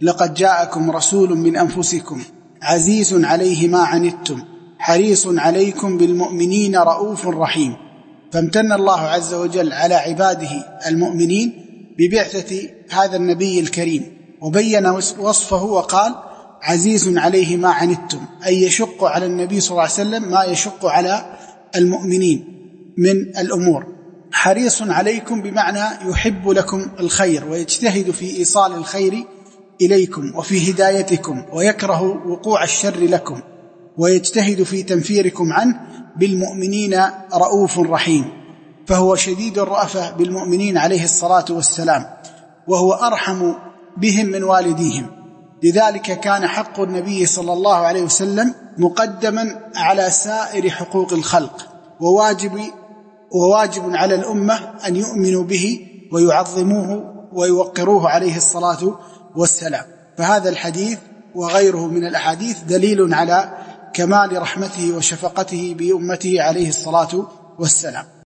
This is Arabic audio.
لقد جاءكم رسول من أنفسكم عزيز عليه ما عنتم حريص عليكم بالمؤمنين رؤوف رحيم. فامتن الله عز وجل على عباده المؤمنين ببعثة هذا النبي الكريم، وبين وصفه وقال عزيز عليه ما عنتم، أي يشق على النبي صلى الله عليه وسلم ما يشق على المؤمنين من الأمور. حريص عليكم بمعنى يحب لكم الخير ويجتهد في إيصال الخير إليكم وفي هدايتكم، ويكره وقوع الشر لكم ويجتهد في تنفيركم عنه. بالمؤمنين رؤوف رحيم، فهو شديد الرأفة بالمؤمنين عليه الصلاة والسلام، وهو أرحم بهم من والديهم. لذلك كان حق النبي صلى الله عليه وسلم مقدما على سائر حقوق الخلق، وواجب على الأمة أن يؤمنوا به ويعظموه ويوقروه عليه الصلاة والسلام. فهذا الحديث وغيره من الأحاديث دليل على كمال رحمته وشفقته بأمته عليه الصلاة والسلام.